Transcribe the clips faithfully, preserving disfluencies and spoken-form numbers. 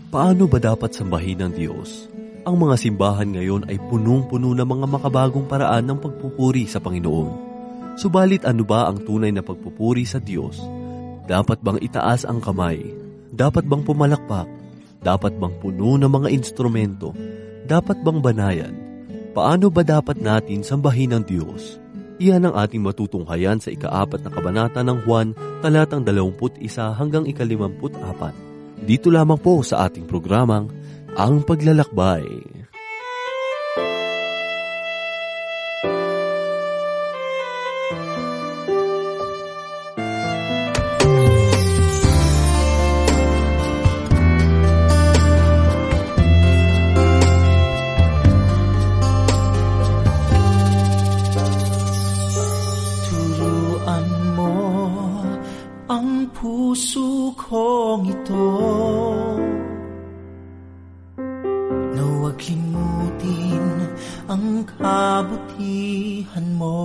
Paano ba dapat sambahin ng Diyos? Ang mga simbahan ngayon ay punong-puno ng mga makabagong paraan ng pagpupuri sa Panginoon. Subalit ano ba ang tunay na pagpupuri sa Diyos? Dapat bang itaas ang kamay? Dapat bang pumalakpak? Dapat bang puno ng mga instrumento? Dapat bang banayan? Paano ba dapat natin sambahin ng Diyos? Iyan ang ating matutunghayan sa ikaapat na kabanata ng Juan, talatang dalawamput isa hanggang ikalimamput apat. Dito lamang po sa ating programang, Ang Paglalakbay. Puso kong ito, na huwag limutin ang kabutihan mo.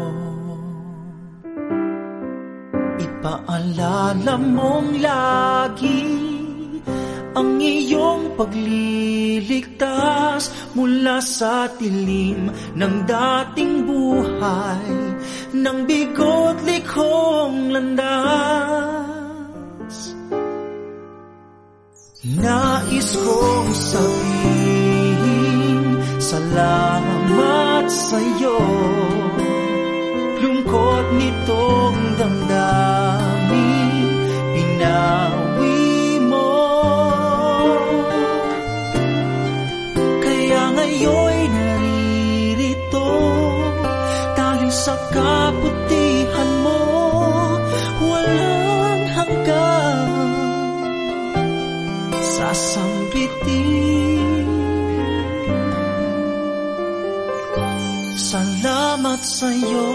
Ipaalala mong lagi ang iyong pagliligtas mula sa dilim ng dating buhay, ng bigo't likhong landas. Nais kong sabihin salamat sa'yo, lungkot nitong damdamin pinawi mo. Kaya ngayon'y naririto dahil sa kabutihan mo walang hanggan, sasambitin. Salamat sa'yo.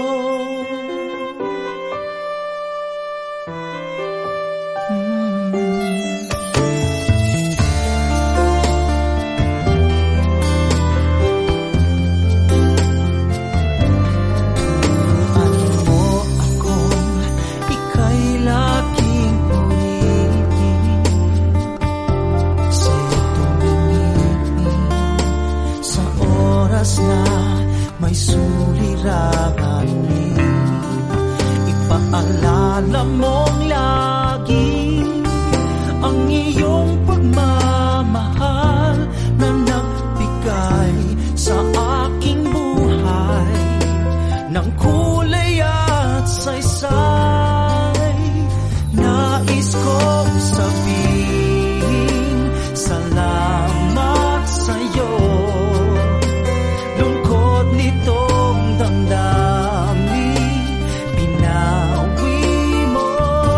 Ipaalala mong lagi ang iyong pagmamahal na nagbigay sa aking buhay ng kulay at saysay. Nais kong sabihin salamat sa'yo, lungkot nitong damdamin pinawi mo.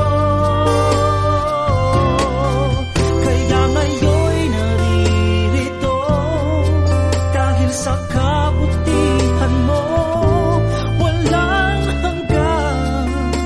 Kaya ngayon'y naririto dahil sa kabutihan mo walang hanggan,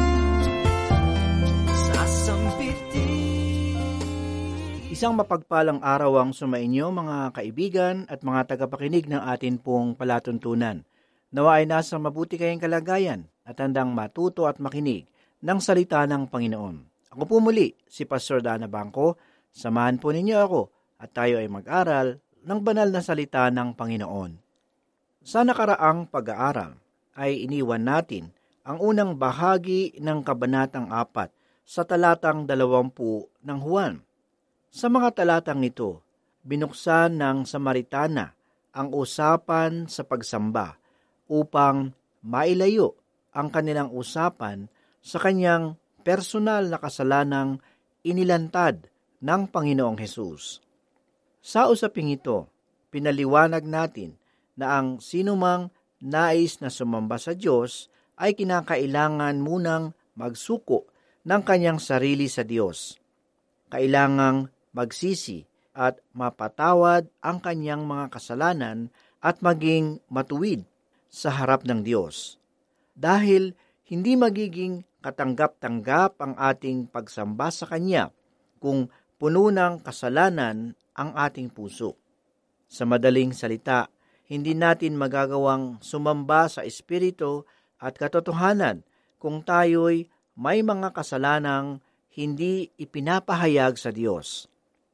sasambitin. Isang mapagpalang araw ang sumainyo mga kaibigan at mga tagapakinig ng atin pong palatuntunan. Nawa ay nasa mabuti kayong kalagayan at handang matuto at makinig ng salita ng Panginoon. Ako po muli, si Pastor Dana Bangko. Samahan po ninyo ako at tayo ay mag-aral ng banal na salita ng Panginoon. Sa nakaraang pag-aaral ay iniwan natin ang unang bahagi ng kabanatang apat sa talatang dalawampu ng Juan. Sa mga talatang ito, binuksan ng Samaritana ang usapan sa pagsamba upang mailayo ang kanilang usapan sa kanyang personal na kasalanang inilantad ng Panginoong Hesus. Sa usaping ito, pinaliwanag natin na ang sinumang nais na sumamba sa Diyos ay kinakailangan munang magsuko ng kanyang sarili sa Diyos. Kailangang magsisi at mapatawad ang kanyang mga kasalanan at maging matuwid sa harap ng Diyos. Dahil hindi magiging katanggap-tanggap ang ating pagsamba sa Kanya kung puno ng kasalanan ang ating puso. Sa madaling salita, hindi natin magagawang sumamba sa Espiritu at katotohanan kung tayo'y may mga kasalanang hindi ipinapahayag sa Diyos.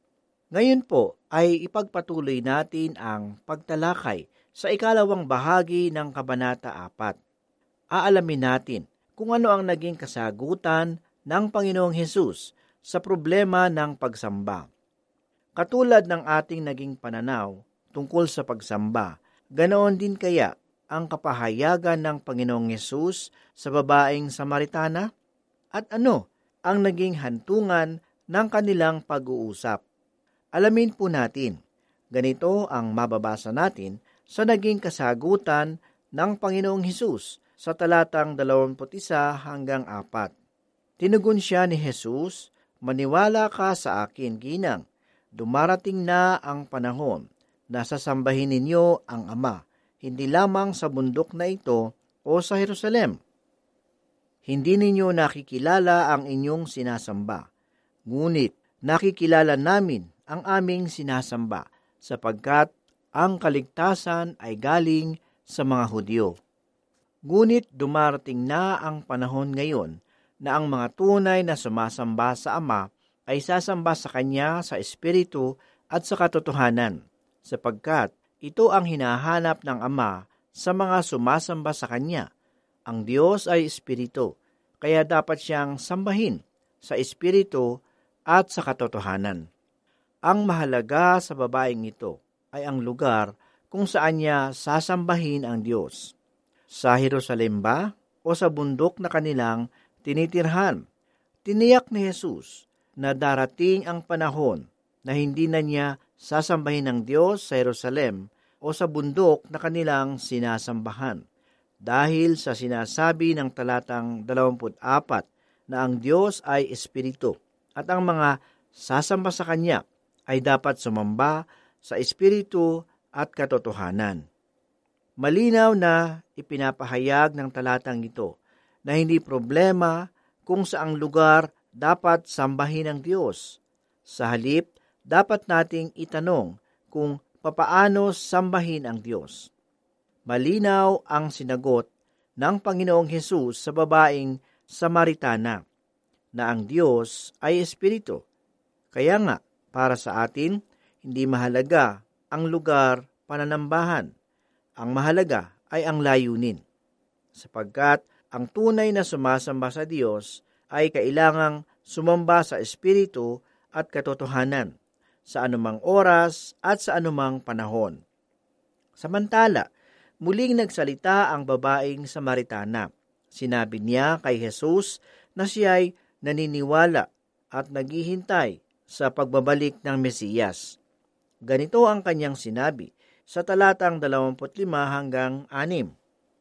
Ngayon po ay ipagpatuloy natin ang pagtalakay sa ikalawang bahagi ng Kabanata apat. Aalamin natin kung ano ang naging kasagutan ng Panginoong Hesus sa problema ng pagsamba. Katulad ng ating naging pananaw tungkol sa pagsamba, ganoon din kaya ang kapahayagan ng Panginoong Hesus sa babaeng Samaritana? At ano ang naging hantungan ng kanilang pag-uusap? Alamin po natin. Ganito ang mababasa natin sa naging kasagutan ng Panginoong Hesus sa talatang dalawampu't isa hanggang apat. Tinugon siya ni Hesus, "Maniwala ka sa akin, ginang. Dumarating na ang panahon na sasambahin ninyo ang Ama, hindi lamang sa bundok na ito o sa Jerusalem. Hindi ninyo nakikilala ang inyong sinasamba, ngunit nakikilala namin ang aming sinasamba, sapagkat ang kaligtasan ay galing sa mga Hudyo. Ngunit dumarating na ang panahon ngayon na ang mga tunay na sumasamba sa Ama ay sasamba sa Kanya sa Espiritu at sa katotohanan, sapagkat ito ang hinahanap ng Ama sa mga sumasamba sa Kanya. Ang Diyos ay Espiritu, kaya dapat siyang sambahin sa Espiritu at sa katotohanan." Ang mahalaga sa babaeng ito ay ang lugar kung saan niya sasambahin ang Diyos. Sa Jerusalem ba o sa bundok na kanilang tinitirhan? Tiniyak ni Jesus na darating ang panahon na hindi na niya sasambahin ang Diyos sa Jerusalem o sa bundok na kanilang sinasambahan. Dahil sa sinasabi ng talatang dalawampu't apat na ang Diyos ay Espiritu at ang mga sasamba sa Kanya ay dapat sumamba sa Espiritu at katotohanan. Malinaw na ipinapahayag ng talatang ito na hindi problema kung saang lugar dapat sambahin ang Diyos. Sa halip, dapat nating itanong kung papaano sambahin ang Diyos. Malinaw ang sinagot ng Panginoong Hesus sa babaeng Samaritana na ang Diyos ay Espiritu. Kaya nga, para sa atin, hindi mahalaga ang lugar pananambahan. Ang mahalaga ay ang layunin, sapagkat ang tunay na sumasamba sa Diyos ay kailangang sumamba sa Espiritu at katotohanan sa anumang oras at sa anumang panahon. Samantala, muling nagsalita ang babaeng Samaritana. Sinabi niya kay Jesus na siya'y naniniwala at naghihintay sa pagbabalik ng Mesiyas. Ganito ang kanyang sinabi sa talatang dalawampu't lima hanggang anim.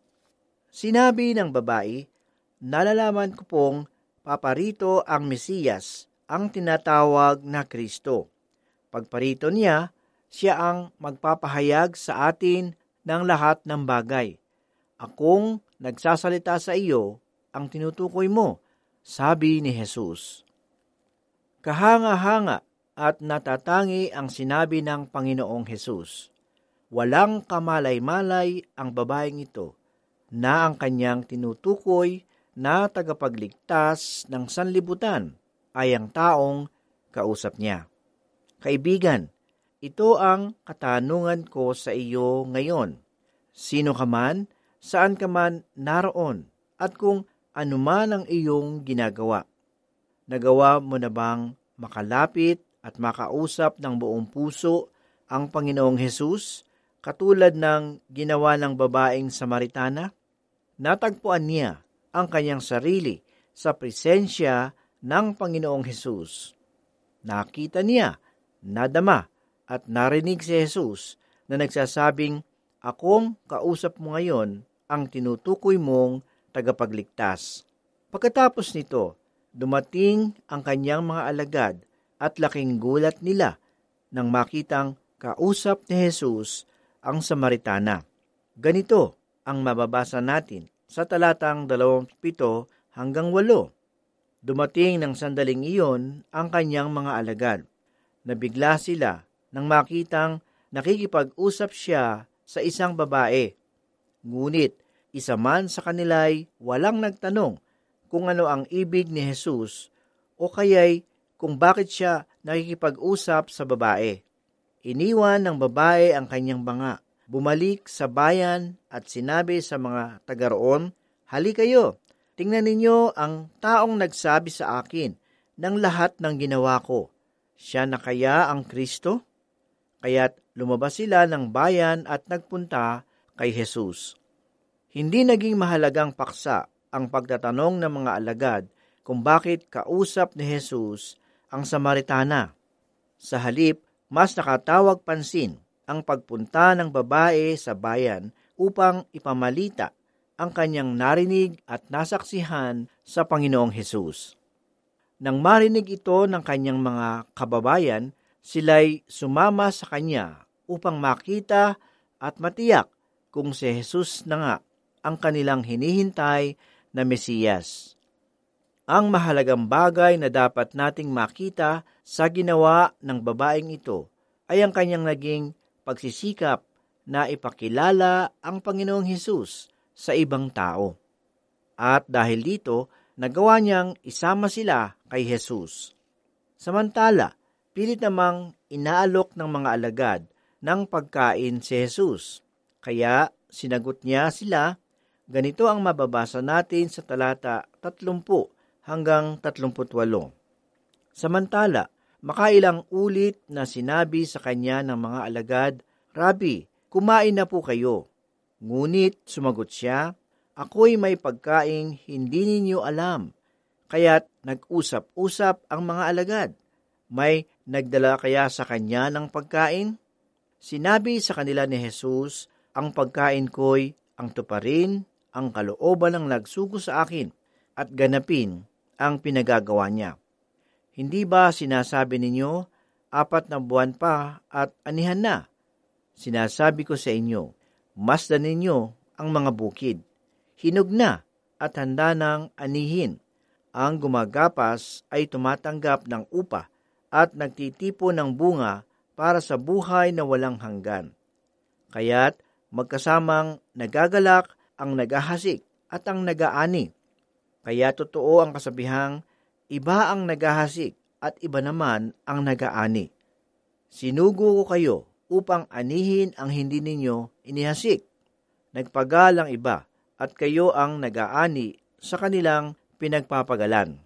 Sinabi ng babae, "Nalalaman ko pong paparito ang Mesiyas, ang tinatawag na Kristo. Pagparito niya, siya ang magpapahayag sa atin ng lahat ng bagay. Akong nagsasalita sa iyo ang tinutukoy mo," sabi ni Jesus. Kahanga-hanga at natatangi ang sinabi ng Panginoong Hesus. Walang kamalay-malay ang babaeng ito na ang kanyang tinutukoy na tagapagligtas ng sanlibutan ay ang taong kausap niya. Kaibigan, ito ang katanungan ko sa iyo ngayon. Sino ka man, saan ka man naroon, at kung ano man ang iyong ginagawa. Nagawa mo na bang makalapit at makausap ng buong puso ang Panginoong Hesus, katulad ng ginawa ng babaeng Samaritana? Natagpuan niya ang kanyang sarili sa presensya ng Panginoong Hesus. Nakita niya, nadama at narinig si Hesus na nagsasabing, "Akong kausap mo ngayon ang tinutukoy mong tagapagligtas." Pagkatapos nito, dumating ang kanyang mga alagad at laking gulat nila nang makitang kausap ni Jesus ang Samaritana. Ganito ang mababasa natin sa talatang dalawampito hanggang walo. Dumating ng sandaling iyon ang kanyang mga alagad. Nabigla sila nang makitang nakikipag-usap siya sa isang babae. Ngunit isa man sa kanila'y walang nagtanong kung ano ang ibig ni Jesus o kaya'y kung bakit siya nakikipag-usap sa babae. Iniwan ng babae ang kanyang banga, bumalik sa bayan at sinabi sa mga taga roon, "Hali kayo, tingnan ninyo ang taong nagsabi sa akin ng lahat ng ginawa ko. Siya na kaya ang Kristo?" Kaya't lumabas sila ng bayan at nagpunta kay Jesus. Hindi naging mahalagang paksa ang pagtatanong ng mga alagad kung bakit kausap ni Jesus ang Samaritana. Sa halip, mas nakatawag pansin ang pagpunta ng babae sa bayan upang ipamalita ang kanyang narinig at nasaksihan sa Panginoong Hesus. Nang marinig ito ng kanyang mga kababayan, sila'y sumama sa kanya upang makita at matiyak kung si Jesus na nga ang kanilang hinihintay na Mesiyas. Ang mahalagang bagay na dapat nating makita sa ginawa ng babaeng ito ay ang kanyang naging pagsisikap na ipakilala ang Panginoong Hesus sa ibang tao. At dahil dito, nagawa niyang isama sila kay Jesus. Samantala, pilit namang inaalok ng mga alagad ng pagkain si Jesus. Kaya sinagot niya sila. Ganito ang mababasa natin sa talata tatlumpu hanggang tatlumputwalo. Samantala, makailang ulit na sinabi sa kanya ng mga alagad, "Rabi, kumain na po kayo." Ngunit sumagot siya, "Ako'y may pagkaing hindi ninyo alam." Kaya't nag-usap-usap ang mga alagad. May nagdala kaya sa kanya ng pagkain? Sinabi sa kanila ni Jesus, "Ang pagkain ko'y ang tuparin ang kalooban ng nagsugo sa akin at ganapin ang pinagagawa niya." Hindi ba sinasabi ninyo, apat na buwan pa at anihan na? Sinasabi ko sa inyo, masdan ninyo ang mga bukid. Hinog na at handa ng anihin. Ang gumagapas ay tumatanggap ng upa at nagtitipo ng bunga para sa buhay na walang hanggan. Kaya't magkasamang nagagalak ang nagahasik at ang nagaani. Kaya totoo ang kasabihang, iba ang nagahasik at iba naman ang nagaani. Sinugo ko kayo upang anihin ang hindi ninyo inihasik. Nagpagal ang iba at kayo ang nagaani sa kanilang pinagpapagalan.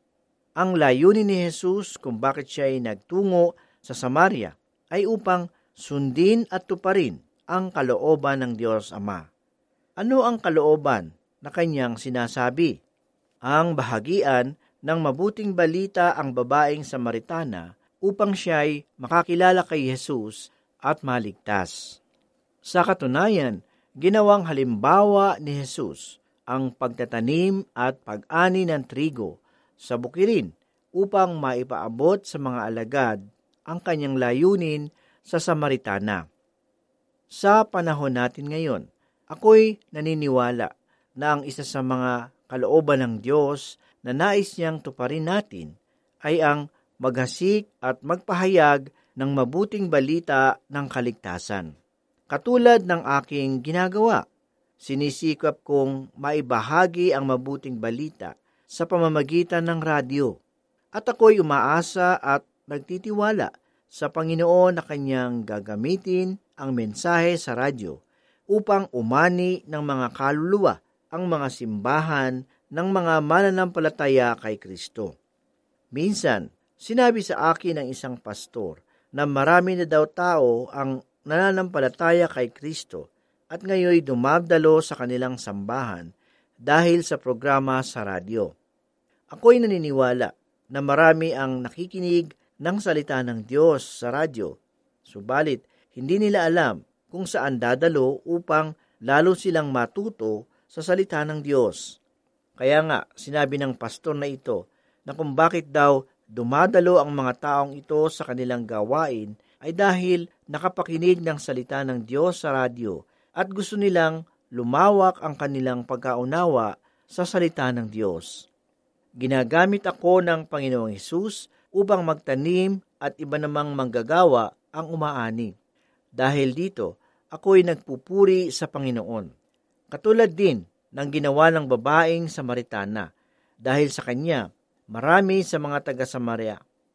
Ang layunin ni Jesus kung bakit siya ay nagtungo sa Samaria ay upang sundin at tuparin ang kalooban ng Diyos Ama. Ano ang kalooban na kanyang sinasabi? Ang bahagian ng mabuting balita ang babaeng Samaritana upang siya'y makakilala kay Jesus at maligtas. Sa katunayan, ginawang halimbawa ni Jesus ang pagtatanim at pag-ani ng trigo sa bukirin upang maipaabot sa mga alagad ang kanyang layunin sa Samaritana. Sa panahon natin ngayon, ako'y naniniwala na ang isa sa mga kalooban ng Diyos na nais niyang tuparin natin ay ang maghasik at magpahayag ng mabuting balita ng kaligtasan. Katulad ng aking ginagawa, sinisikap kong maibahagi ang mabuting balita sa pamamagitan ng radyo. At ako'y umaasa at nagtitiwala sa Panginoon na kanyang gagamitin ang mensahe sa radyo upang umani ng mga kaluluwa ang mga simbahan ng mga mananampalataya kay Kristo. Minsan, sinabi sa akin ng isang pastor na marami na daw tao ang nananampalataya kay Kristo at ngayoy dumagdalo sa kanilang sambahan dahil sa programa sa radyo. Ako'y naniniwala na marami ang nakikinig ng salita ng Diyos sa radyo, subalit hindi nila alam kung saan dadalo upang lalo silang matuto sa salita ng Diyos. Kaya nga, sinabi ng pastor na ito na kung bakit daw dumadalo ang mga taong ito sa kanilang gawain ay dahil nakapakinig ng salita ng Diyos sa radyo at gusto nilang lumawak ang kanilang pagkaunawa sa salita ng Diyos. Ginagamit ako ng Panginoong Hesus upang magtanim at iba namang manggagawa ang umaani. Dahil dito, ako'y nagpupuri sa Panginoon. Katulad din ng ginawa ng babaeng Samaritana. Dahil sa kanya, marami sa mga taga-Samaria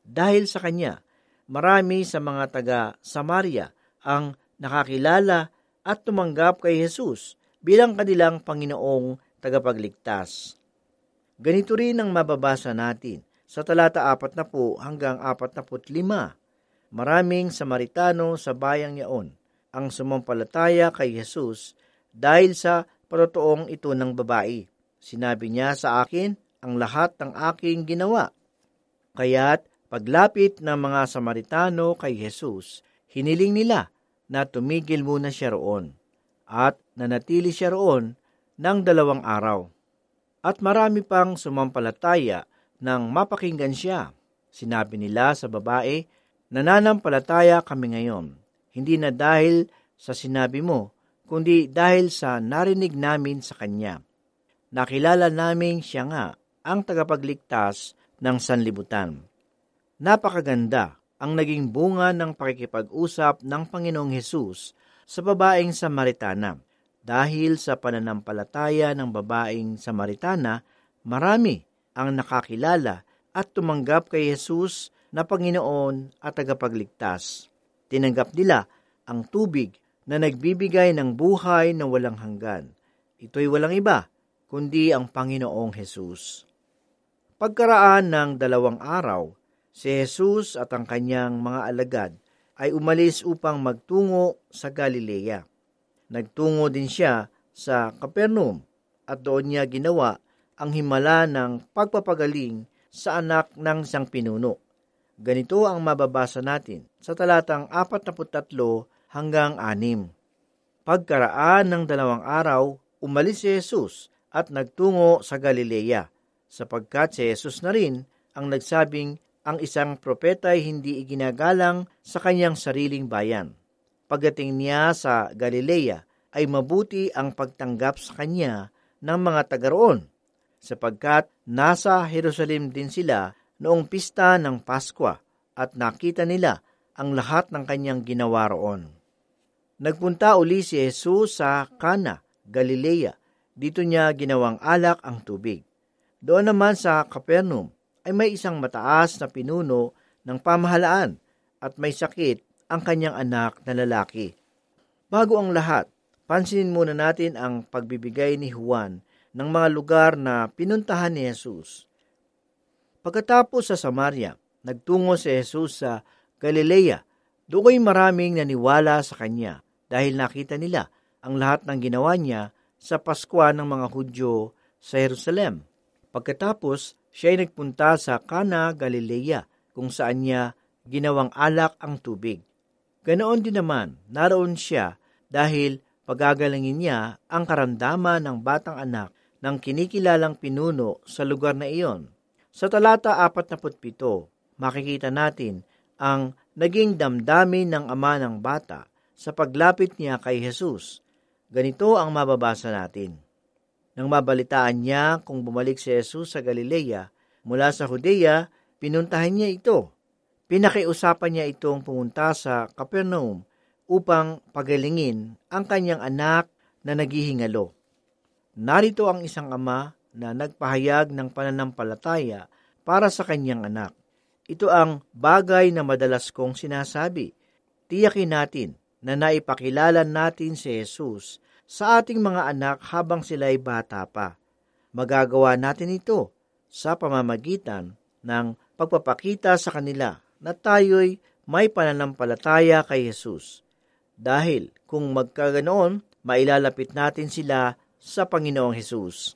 Dahil sa kanya, marami sa mga taga Samaria ang nakakilala at tumanggap kay Jesus bilang kanilang Panginoong tagapagligtas. Ganito rin ang mababasa natin sa talata apat na po hanggang apat na put lima. Maraming Samaritano sa bayang yaon ang sumampalataya kay Jesus dahil sa patotoong ito ng babae. Sinabi niya sa akin ang lahat ng aking ginawa. Kaya't paglapit ng mga Samaritano kay Jesus, hiniling nila na tumigil muna siya roon at nanatili siya roon ng dalawang araw. At marami pang sumampalataya nang mapakinggan siya. Sinabi nila sa babae, nananampalataya kami ngayon, hindi na dahil sa sinabi mo, kundi dahil sa narinig namin sa kanya. Nakilala namin siya nga ang tagapagligtas ng sanlibutan. Napakaganda ang naging bunga ng pakikipag-usap ng Panginoong Hesus sa babaeng Samaritana. Dahil sa pananampalataya ng babaeng Samaritana, marami ang nakakilala at tumanggap kay Jesus na Panginoon at tagapagligtas. Tinanggap nila ang tubig na nagbibigay ng buhay na walang hanggan. Ito'y walang iba, kundi ang Panginoong Hesus. Pagkaraan ng dalawang araw, si Jesus at ang kanyang mga alagad ay umalis upang magtungo sa Galilea. Nagtungo din siya sa Capernaum at doon niya ginawa ang himala ng pagpapagaling sa anak ng isang pinuno. Ganito ang mababasa natin sa talatang apat na tatlo hanggang anim. Pagkaraan ng dalawang araw, umalis si Jesus at nagtungo sa Galilea, sapagkat si Jesus na rin ang nagsabing ang isang propeta ay hindi iginagalang sa kanyang sariling bayan. Pagdating niya sa Galilea, ay mabuti ang pagtanggap sa kanya ng mga taga roon, sapagkat nasa Jerusalem din sila noong pista ng Paskwa at nakita nila ang lahat ng kanyang ginawa roon. Nagpunta uli si Jesus sa Cana, Galilea. Dito niya ginawang alak ang tubig. Doon naman sa Capernaum ay may isang mataas na pinuno ng pamahalaan at may sakit ang kanyang anak na lalaki. Bago ang lahat, pansinin muna natin ang pagbibigay ni Juan ng mga lugar na pinuntahan ni Jesus. Pagkatapos sa Samaria, nagtungo si Jesus sa Galilea. Doon ay maraming naniwala sa kanya dahil nakita nila ang lahat ng ginawa niya sa Paskwa ng mga Hudyo sa Jerusalem. Pagkatapos, siya ay nagpunta sa Cana, Galilea, kung saan niya ginawang alak ang tubig. Ganoon din naman, naroon siya dahil pagagalangin niya ang karamdaman ng batang anak ng kinikilalang pinuno sa lugar na iyon. Sa talata apat na pito, makikita natin ang naging damdamin ng ama ng bata sa paglapit niya kay Jesus. Ganito ang mababasa natin. Nang mabalitaan niya kung bumalik si Jesus sa Galilea mula sa Judea, pinuntahan niya ito. Pinakiusapan niya itong pumunta sa Capernaum upang pagalingin ang kanyang anak na naghihingalo. Narito ang isang ama na nagpahayag ng pananampalataya para sa kanyang anak. Ito ang bagay na madalas kong sinasabi. Tiyakin natin na naipakilala natin si Jesus sa ating mga anak habang sila'y bata pa. Magagawa natin ito sa pamamagitan ng pagpapakita sa kanila na tayo'y may pananampalataya kay Jesus. Dahil kung magkaganoon, mailalapit natin sila sa Panginoong Jesus.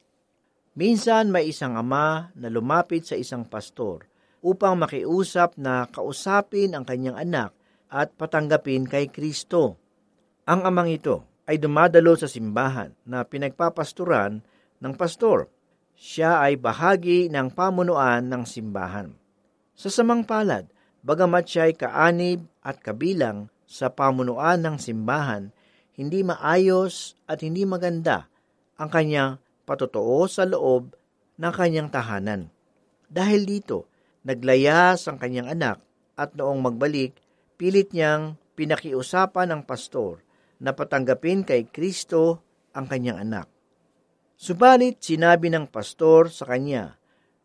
Minsan may isang ama na lumapit sa isang pastor upang makiusap na kausapin ang kanyang anak at patanggapin kay Kristo. Ang amang ito ay dumadalo sa simbahan na pinagpapasturan ng pastor. Siya ay bahagi ng pamunuan ng simbahan. Sa samang palad, bagamat siya ay kaanib at kabilang sa pamunuan ng simbahan, hindi maayos at hindi maganda ang kanyang patotoo sa loob ng kanyang tahanan. Dahil dito, naglayas ang kanyang anak at noong magbalik, pilit niyang pinakiusapan ng pastor na patanggapin kay Kristo ang kanyang anak. Subalit sinabi ng pastor sa kanya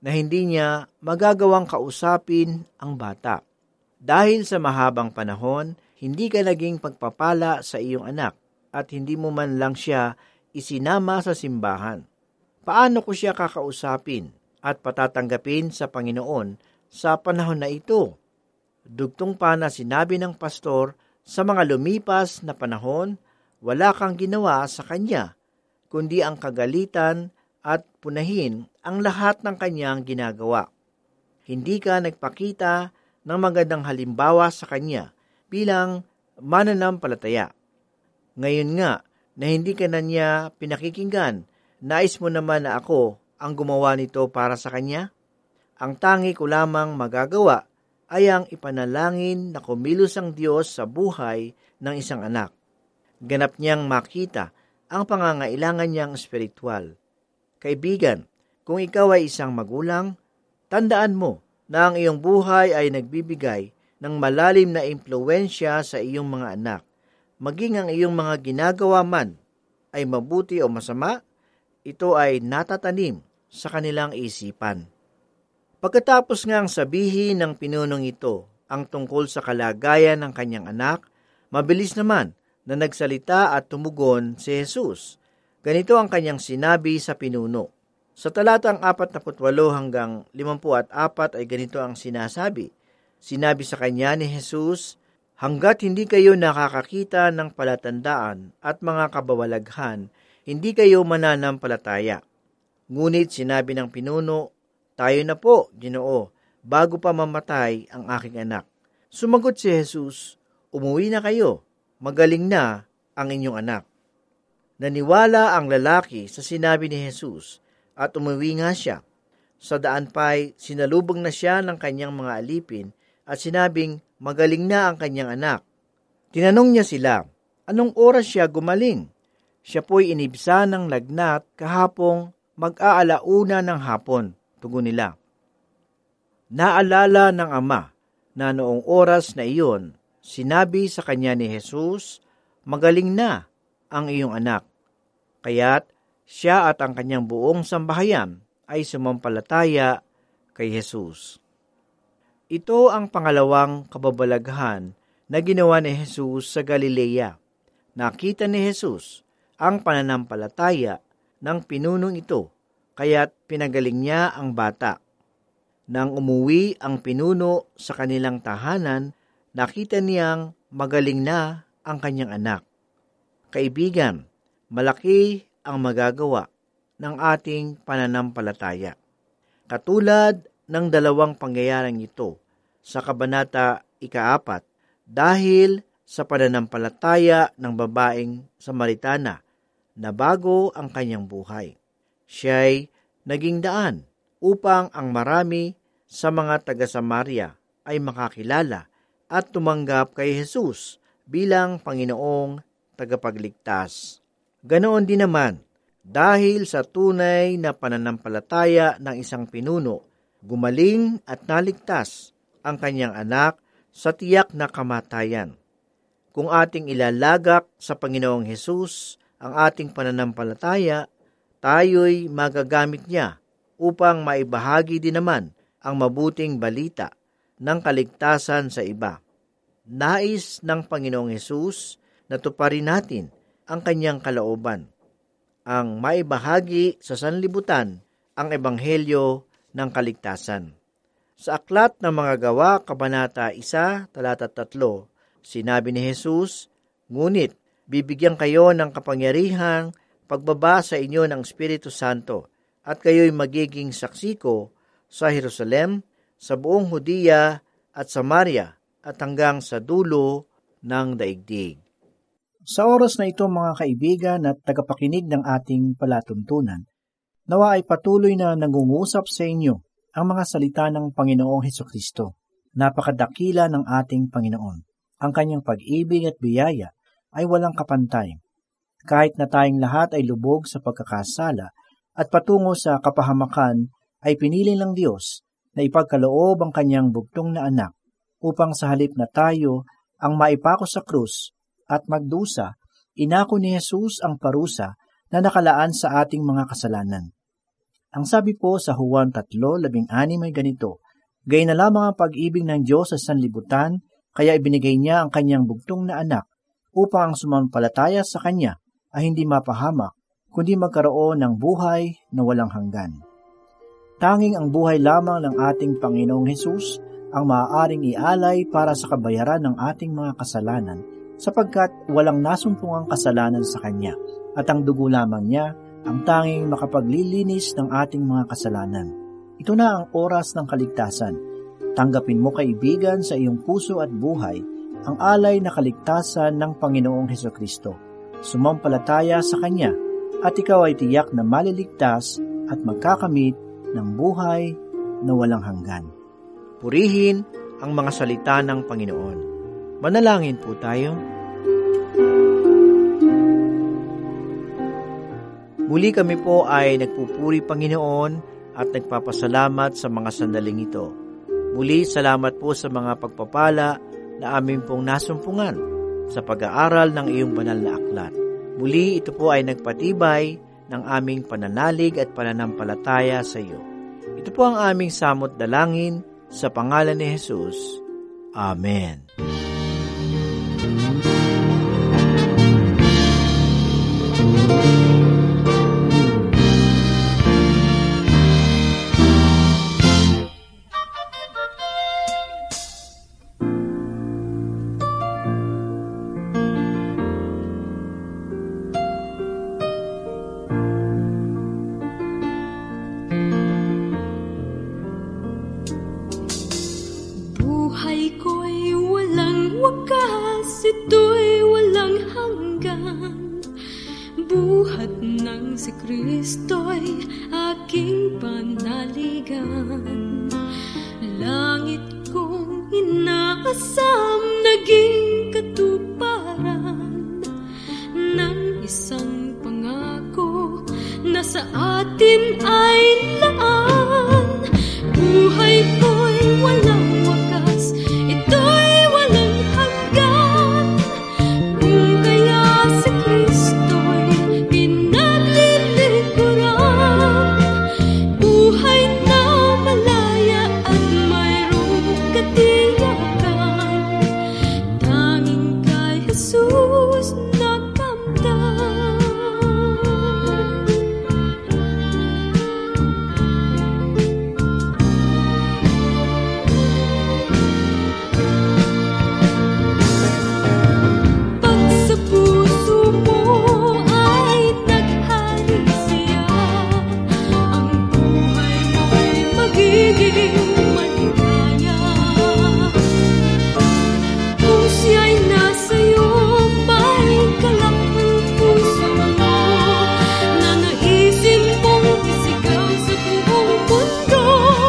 na hindi niya magagawang kausapin ang bata. Dahil sa mahabang panahon, hindi ka naging pagpapala sa iyong anak at hindi mo man lang siya isinama sa simbahan. Paano ko siya kakausapin at patatanggapin sa Panginoon sa panahon na ito? Dugtong pa na sinabi ng pastor, sa mga lumipas na panahon, wala kang ginawa sa kanya, kundi ang kagalitan at punahin ang lahat ng kanyang ginagawa. Hindi ka nagpakita ng magandang halimbawa sa kanya bilang mananampalataya. Ngayon nga na hindi ka na niya pinakikinggan, nais mo naman na ako ang gumawa nito para sa kanya? Ang tangi ko lamang magagawa ay ang ipanalangin na kumilos ang Diyos sa buhay ng isang anak. Ganap niyang makita ang pangangailangan niyang espiritual. Kaibigan, kung ikaw ay isang magulang, tandaan mo na ang iyong buhay ay nagbibigay ng malalim na impluwensya sa iyong mga anak. Maging ang iyong mga ginagawa man ay mabuti o masama, ito ay natatanim sa kanilang isipan. Pagkatapos ngang sabihin ng pinunong ito ang tungkol sa kalagayan ng kanyang anak, mabilis naman na nagsalita at tumugon si Jesus. Ganito ang kanyang sinabi sa pinuno. Sa talatang apat na putwalo hanggang limampu at apat ay ganito ang sinasabi. Sinabi sa kanya ni Jesus, hanggat hindi kayo nakakakita ng palatandaan at mga kabawalaghan, hindi kayo mananampalataya. Ngunit sinabi ng pinuno, tayo na po, Ginoo, bago pa mamatay ang aking anak. Sumagot si Jesus, umuwi na kayo, magaling na ang inyong anak. Naniwala ang lalaki sa sinabi ni Jesus at umuwi nga siya. Sa daan pa'y sinalubong na siya ng kanyang mga alipin at sinabing magaling na ang kanyang anak. Tinanong niya sila, anong oras siya gumaling? Siya po'y inibsa ng lagnat kahapong mag-aalauna ng hapon, tugon nila. Naalala ng ama na noong oras na iyon, sinabi sa kanya ni Jesus, magaling na ang iyong anak. Kaya't siya at ang kanyang buong sambahayan ay sumampalataya kay Jesus. Ito ang pangalawang kababalaghan na ginawa ni Jesus sa Galilea. Nakita ni Jesus ang pananampalataya ng pinunong ito, kaya't pinagaling niya ang bata. Nang umuwi ang pinuno sa kanilang tahanan, nakita niyang magaling na ang kanyang anak. Kaibigan, malaki ang magagawa ng ating pananampalataya. Katulad ng dalawang pangyayaring ito sa kabanata ikaapat, dahil sa pananampalataya ng babaeng Samaritana na bago ang kanyang buhay. Siya'y naging daan upang ang marami sa mga taga-Samaria ay makakilala at tumanggap kay Jesus bilang Panginoong tagapagligtas. Ganoon din naman, dahil sa tunay na pananampalataya ng isang pinuno, gumaling at naligtas ang kanyang anak sa tiyak na kamatayan. Kung ating ilalagak sa Panginoong Hesus ang ating pananampalataya, tayo'y magagamit niya upang maibahagi din naman ang mabuting balita ng kaligtasan sa iba. Nais ng Panginoong Hesus na tuparin natin ang kanyang kalooban, ang maibahagi sa sanlibutan ang ebanghelyo ng kaligtasan. Sa aklat ng mga gawa, kabanata one, talata three, sinabi ni Jesus, ngunit bibigyan kayo ng kapangyarihang pagbaba sa inyo ng Espiritu Santo, at kayo'y magiging saksi ko sa Jerusalem, sa buong Hudiya at Samaria, at hanggang sa dulo ng daigdig. Sa oras na ito, mga kaibigan at tagapakinig ng ating palatuntunan, nawa ay patuloy na nangungusap sa inyo ang mga salita ng Panginoong Hesukristo. Napakadakila ng ating Panginoon. Ang kanyang pag-ibig at biyaya ay walang kapantay. Kahit na tayong lahat ay lubog sa pagkakasala at patungo sa kapahamakan, ay pinili ng Diyos na ipagkaloob ang kanyang bugtong na anak upang sa halip na tayo ang maipako sa krus at magdusa, inako ni Jesus ang parusa na nakalaan sa ating mga kasalanan. Ang sabi po sa Juan three labing anim ay ganito, "Gayon na lamang ang pag-ibig ng Diyos sa sanlibutan, kaya ibinigay niya ang kanyang bugtong na anak, upang ang sumampalataya sa kanya ay hindi mapahamak, kundi magkaroon ng buhay na walang hanggan." Tanging ang buhay lamang ng ating Panginoong Hesus ang maaaring ialay para sa kabayaran ng ating mga kasalanan, sapagkat walang nasumpungang kasalanan sa Kanya, at ang dugo lamang niya ang tanging makapaglilinis ng ating mga kasalanan. Ito na ang oras ng kaligtasan. Tanggapin mo, kaibigan, sa iyong puso at buhay ang alay na kaligtasan ng Panginoong Hesukristo. Sumampalataya sa Kanya at ikaw ay tiyak na maliligtas at magkakamit ng buhay na walang hanggan. Purihin ang mga salita ng Panginoon. Manalangin po tayo. Muli kami po ay nagpupuri, Panginoon, at nagpapasalamat sa mga sandaling ito. Muli, salamat po sa mga pagpapala na aming pong nasumpungan sa pag-aaral ng iyong banal na aklat. Muli, ito po ay nagpatibay ng aming pananalig at pananampalataya sa iyo. Ito po ang aming samot dalangin sa pangalan ni Jesus. Amen. Ito'y walang hanggan. Buhat ng si Kristo'y aking panaligan. Langit kong inaasam, naging katuparan ng isang pangako na sa atin ay laan. Buhay ko'y walang wakas, ito'y walang hanggan. Kung kaya si Kristo'y pinaglilingkuran, buhay na malaya at mayroong katiyakan. Tanging kay Jesus nakamtan. Pag sa puso mo ay naghari siya, ang buhay mo'y magiging maligaya. Kung siya'y nasa iyo, may kalak ang puso mo, na naisin mong isigaw sa buong mundo.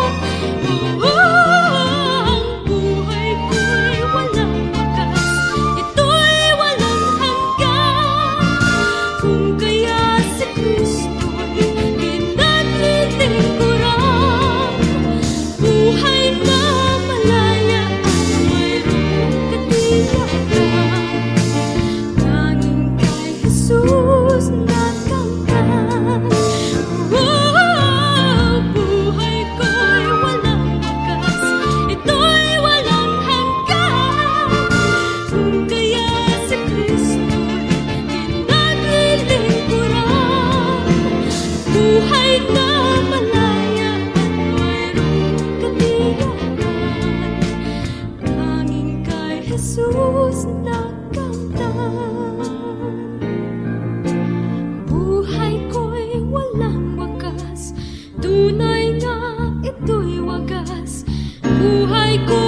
Ang buhay ko'y walang wakas, ito'y walang hanggan. Kung kaya si Kristo'y pinaglilingkuran, buhay na malaya at mayroong katiyakan. Tanging kay Jesus nakamtan. Buhay ko'y walang wakas, ito'y walang hanggan. Kung kaya si Kristo'y pinaglilingkuran, buhay na malaya at mayroong katiyakan. Tanging kay Jesus nakamtan. Buhay ko'y walang wakas, tunay nga ito'y wagas. Buhay ko